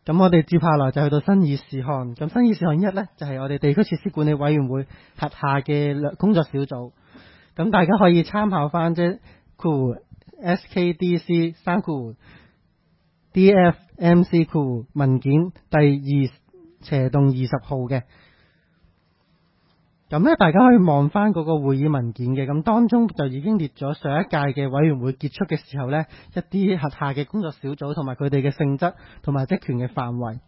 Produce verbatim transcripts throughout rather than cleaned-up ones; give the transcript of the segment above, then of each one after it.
咁我哋接下來就去到新議事項。咁新議事項一呢，就係、是、我哋地區設施管理委員會轄下嘅工作小組。咁大家可以參考翻即係 S K D C 三括 D F M C 括文件第二斜洞二十號嘅。咁咧，大家可以望翻嗰個會議文件嘅，咁當中就已經列咗上一屆嘅委員會結束嘅時候呢，一啲轄下嘅工作小組同埋佢哋嘅性質同埋職權嘅範圍。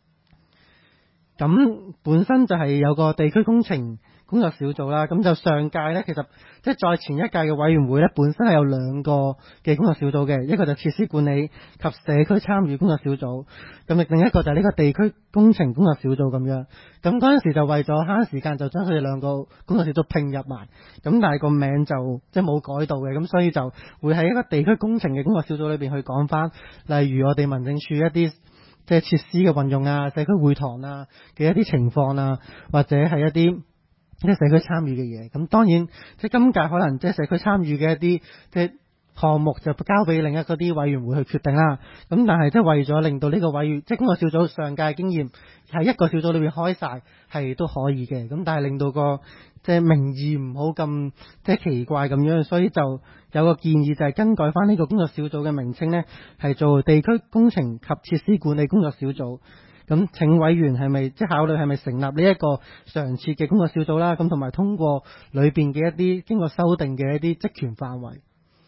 咁本身就係有個地區工程工作小組啦，咁就上屆呢，其實即係再前一屆嘅委員會呢，本身係有兩個嘅工作小組嘅，一個就設施管理及社區參與工作小組，咁另一個就係呢個地區工程工作小組咁樣。咁嗰陣時就為咗慳時間，就將佢哋兩個工作小組拼入埋，咁但係個名就即係冇改到嘅，咁所以就會喺一個地區工程嘅工作小組裏邊去講翻，例如我哋民政處一啲即係設施嘅運用啊、社區會堂啊嘅一啲情況啊，或者係一啲即係社區參與嘅嘢。咁當然即係今屆可能即係社區參與嘅一啲即係項目就交俾另一嗰啲委員會去決定啦。咁但係即係為咗令到呢個委員即係工作小組上屆經驗喺一個小組裏邊開晒係都可以嘅。咁但係令到個即係名義唔好咁即係奇怪咁樣，所以就有個建議就係更改翻呢個工作小組嘅名稱呢，係做地區工程及設施管理工作小組。咁請委員係咪即係考慮係咪成立呢一個常設嘅工作小組啦？咁同埋通過裏邊嘅一啲經過修訂嘅一啲職權範圍。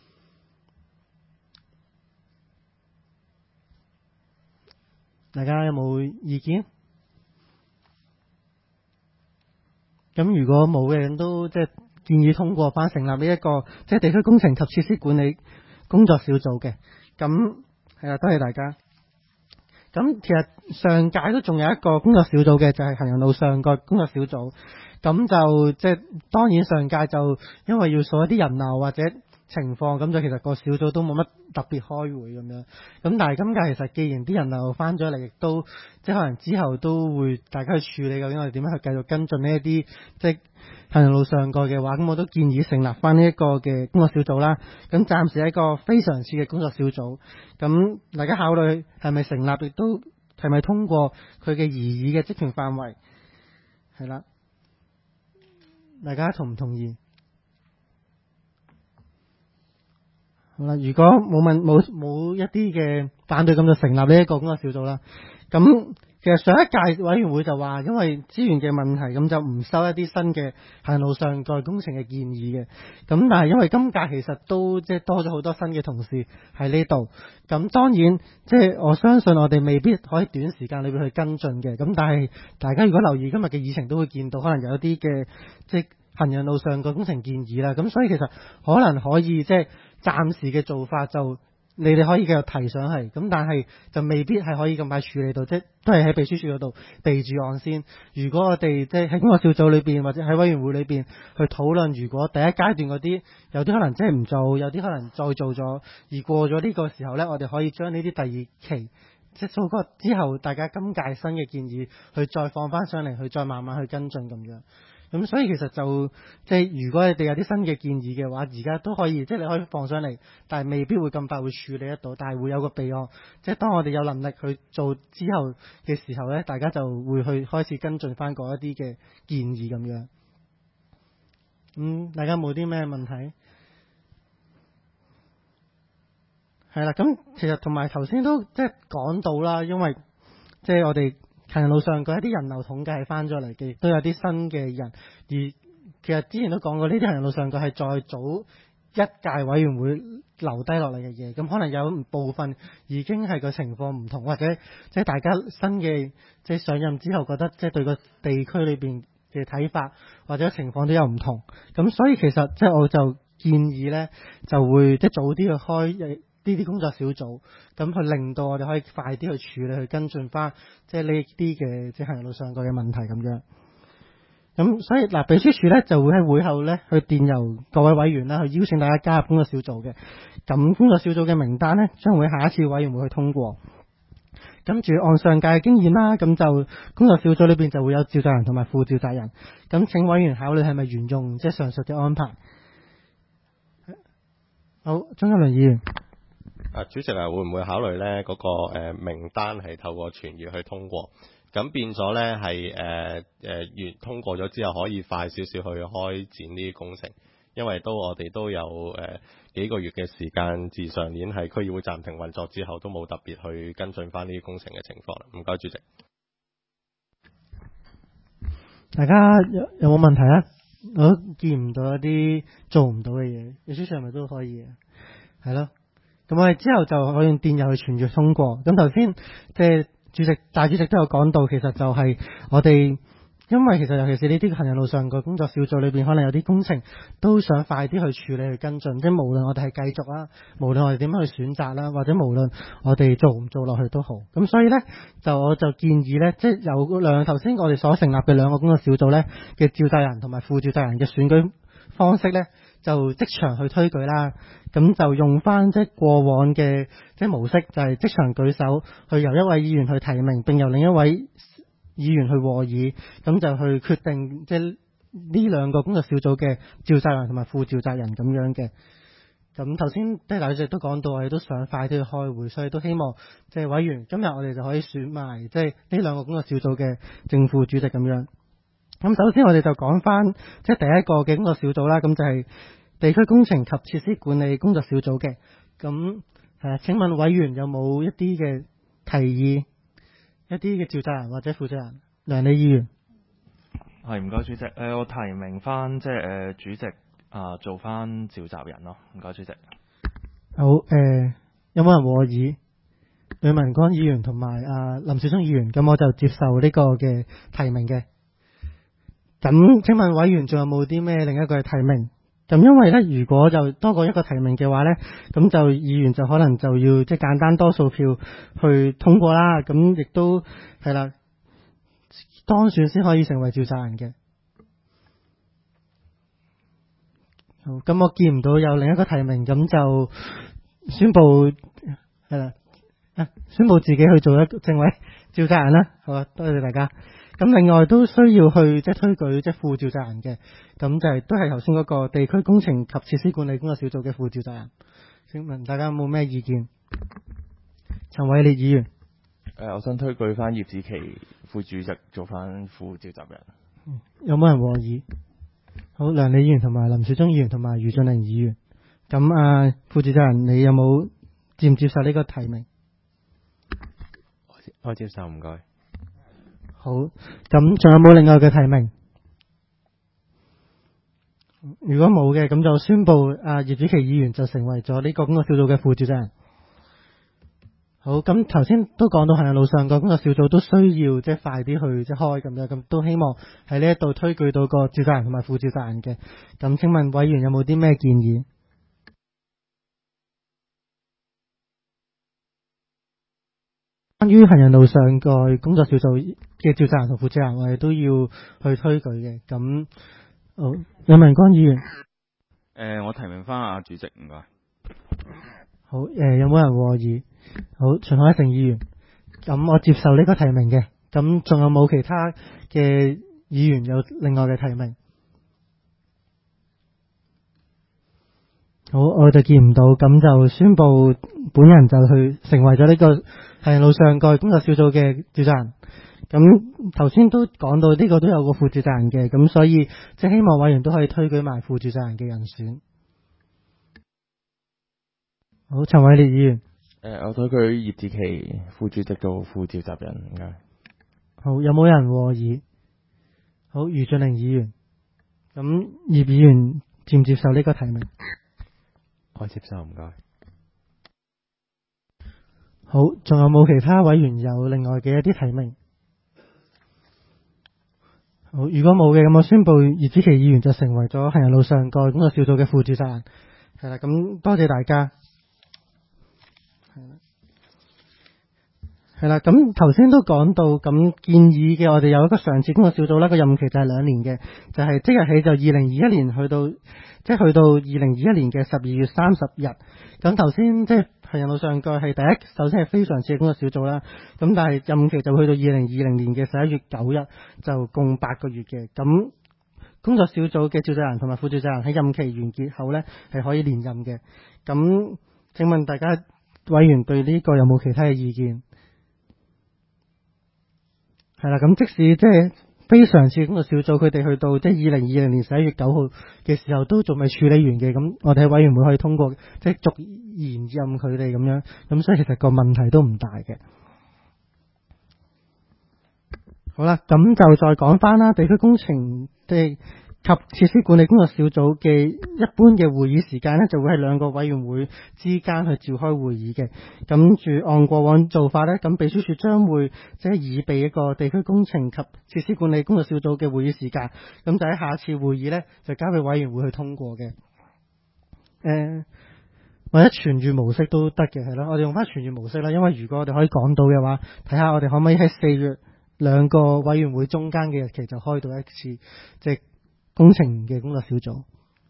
大家有冇意見？咁如果冇嘅人都即係建議通過翻成立呢一個即係地區工程及設施管理工作小組嘅。咁係啦，多謝大家。咁其實上屆都仲有一個工作小組嘅，就係行人路上個工作小組。咁就即係當然上屆就因為要數一啲人流或者情況，咁就其實個小組都冇乜特別開會咁樣。咁但係今屆其實既然啲人流翻咗嚟，亦都即係可能之後都會大家去處理，究竟我哋點樣去繼續跟進呢一啲即係行人路上個嘅話，咁我都建議成立翻呢一個嘅工作小組啦。咁暫時係一個非常次嘅工作小組，咁大家考慮係咪成立，亦都係咪通過佢嘅擬議嘅職權範圍，係啦，大家同唔同意？好啦，如果冇問冇冇一啲嘅反對，咁就成立呢一個工作小組啦。咁其實上一屆委員會就話，因為資源嘅問題，咁就唔收一啲新嘅行路上蓋工程嘅建議嘅。咁但係因為今屆其實都即係多咗好多新嘅同事喺呢度，咁當然即係我相信我哋未必可以短時間裏邊去跟進嘅。咁但係大家如果留意今日嘅議程，都會見到可能有一啲嘅即係行人路上個工程建議啦。咁所以其實可能可以即係暫時嘅做法就。你哋可以繼續提上去，咁但係就未必係可以咁快處理到，即係都係喺秘書處嗰度備住案先。如果我哋即係喺工作小組裏邊或者喺委員會裏邊去討論，如果第一階段嗰啲有啲可能真係唔做，有啲可能再做咗，而過咗呢個時候呢，我哋可以將呢啲第二期即係數個之後，大家今屆新嘅建議去再放翻上嚟，去再慢慢去跟進咁樣。咁所以其實就即係如果你哋有啲新嘅建議嘅話，而家都可以即係你可以放上嚟，但係未必會咁快會處理得到，但係會有個備案，即係當我哋有能力去做之後嘅時候呢，大家就會去開始跟進翻嗰一啲嘅建議咁樣。嗯，大家冇啲咩問題？係啦，咁其實同埋頭先都即係講到啦，因為即係我哋行人路上嗰一啲人流統計係翻咗嚟嘅，亦都有啲新嘅人。而其實之前都講過，呢啲行人路上個係再早一屆委員會留低落嚟嘅嘢，咁可能有部分已經係個情況唔同，或者即係大家新嘅即係上任之後覺得即係對個地區裏邊嘅睇法或者情況都有唔同。咁所以其實即係我就建議呢，就會即係早啲去開呢啲工作小組，咁去令到我哋可以快啲去處理、去跟進翻，即係呢啲嘅即係行人路上個嘅問題咁樣。咁所以嗱，秘書處咧就會喺會後咧去電郵各位委員啦，去邀請大家加入工作小組嘅。咁工作小組嘅名單咧，將會下一次委員會去通過。跟住按上屆嘅經驗啦，咁就工作小組裏邊就會有召集人同埋副召集人。咁請委員考慮係咪沿用即係上述嘅安排。好，鍾一麟議員。 啊，主席啊，會唔會考慮咧嗰個誒名單係透過傳閱去通過？咁變咗咧係誒誒完通過咗之後，可以快少少去開展呢啲工程，因為都我哋都有誒、呃、幾個月嘅時間，自上年係區議會暫停運作之後，都冇特別去跟進翻呢啲工程嘅情況啦。唔該，主席。 大家有有冇問題啊？我都見唔到一啲做唔到嘅嘢，你主席係咪都可以啊？係咯，咁我哋之後就可以用電郵去傳閱通過。咁頭先即係主席大主席都有講到，其實就係我哋因為其實尤其是呢啲行人路上個工作小組裏邊，可能有啲工程都想快啲去處理去跟進，即係無論我哋係繼續啦，無論我哋點樣去選擇啦，或者無論我哋做唔做落去都好。咁所以呢，就我就建議呢，即係有兩頭先我哋所成立嘅兩個工作小組呢嘅召集人同埋副召集人嘅選舉方式呢，就即場去推舉啦。咁就用翻即係過往嘅即係模式，就係即場舉手，去由一位議員去提名，並由另一位議員去和議，咁就去決定即係呢兩個工作小組嘅召集人同埋副召集人咁樣嘅。咁頭先即係大主席都講到，我哋都想快啲去開會，所以都希望即係委員今日我哋就可以選埋即係呢兩個工作小組嘅正副主席咁樣。咁首先我哋就講翻即係第一個嘅工作小組啦，咁就係地區工程及設施管理工作小組嘅。咁誒，請問委員有冇一啲嘅提議？一啲嘅召集人或者負責人，梁李議員。 係，唔該主席。誒、呃，我提名翻即係誒主席啊、呃，做翻召集人咯。唔該主席。 好，誒、呃，有冇人和議？呂文光議員同埋啊林少聰議員，咁我就接受呢個嘅提名嘅。咁請問委員仲有冇啲咩另一個嘅提名？咁因為咧，如果就多過一個提名嘅話咧，咁就議員就可能就要即係簡單多數票去通過啦。咁亦都係啦，當選先可以成為召集人嘅。好，咁我見唔到有另一個提名，咁就宣布係啦，啊，宣布自己去做一個正位召集人啦。好啊，多謝大家。咁另外都需要去即係推舉即係副召集人嘅，咁就係都係頭先嗰個地區工程及設施管理工作小組嘅副召集人。請問大家有冇咩意見？陳偉烈議員。 誒、呃，我想推舉翻葉子琪副主席做翻副召集人。 嗯、有冇人和議？好，梁李議員同埋林少聰議員同埋余俊玲議員。咁啊，副召集人你有冇接唔接受呢個提名？ 我接受，唔該。 好，咁仲有冇另外嘅提名？如果冇嘅，咁就宣布啊葉子琪議員就成為咗呢個工作小組嘅副召集人。好，咁頭先都講到行人路上個工作小組都需要即係快啲去即係開咁樣，咁都希望喺呢一度推舉到個召集人同埋副召集人嘅。咁請問委員有冇啲咩建議？關於行人路上個工作小組嘅召集人同副召集人，我哋都要去推舉嘅。咁，好，李文光議員。誒、 呃，我提名翻阿主席，唔該。 好，誒、呃，有冇人和議？好，秦海成議員。咁我接受呢個提名嘅。咁仲有冇其他嘅議員有另外嘅提名？好，我就見唔到，咁就宣布本人就去成為咗呢個行人路上個工作小組嘅召集人。咁頭先都講到呢個都有個副召集人嘅，咁所以即係希望委員都可以推舉埋副召集人嘅人選。好，陳偉烈議員。 誒、呃，我推舉葉子琪副主席做副召集人，唔該。 好，有冇人和議？好，余俊玲議員。咁葉議員接唔接受呢個提名？ 我接受，唔該。 好，仲有冇其他委員有另外嘅一啲提名？好，如果冇嘅，咁我宣布葉子琪議員就成為咗行人路上個工作小組嘅副召集人。係啦，咁多謝大家。係啦，係啦，咁頭先都講到，咁建議嘅我哋有一個常設工作小組啦，個任期就係兩年嘅，就係、是、即日起就二零二一年去到，即係去到二零二一年嘅十二月三十日。咁頭先即係行人路上個係第一，首先係非常設嘅工作小組啦。咁但係任期就去到二零二零年嘅十一月九日，就共八個月嘅。咁工作小組嘅召集人同埋副召集人喺任期完結後呢，係可以連任嘅。咁請問大家委員對呢個有冇其他嘅意見？係啦，咁即使即係非常次工作小組，佢哋去到即係二零二零年十一月九號嘅時候都仲未處理完嘅，咁我哋喺委員會可以通過即係續延任佢哋咁樣，咁所以其實個問題都唔大嘅。好啦，咁就再講翻啦，地區工程即及設施管理工作小組嘅一般嘅會議時間呢，就會喺兩個委員會之間去召開會議嘅。咁住按過往做法呢，咁秘書處將會即係擬備一個地區工程及設施管理工作小組嘅會議時間，咁就喺下次會議呢，就交俾委員會去通過嘅。誒、呃，或者全月模式都得嘅，係咯，我哋用翻全月模式啦，因為如果我哋可以講到嘅話，睇下我哋可唔可以喺四月兩個委員會中間嘅日期就開到一次即係工程嘅工作小組。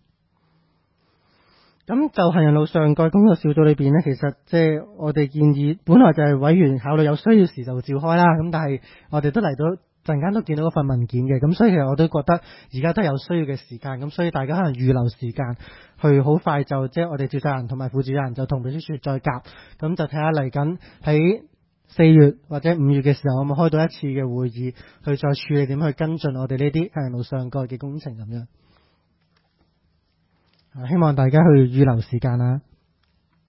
咁就行人路上蓋工作小組裏邊呢，其實即係我哋建議，本來就係委員考慮有需要時就召開啦。咁但係我哋都嚟到陣間都見到嗰份文件嘅，咁所以其實我都覺得而家都有需要嘅時間。咁所以大家可能預留時間去好快就即係我哋召集人同埋副召集人就同秘書處再夾，咁就睇下嚟緊喺四月或者五月嘅時候，我咪開到一次嘅會議，去再處理點去跟進我哋呢啲行人路上蓋嘅工程咁樣。希望大家去預留時間啦。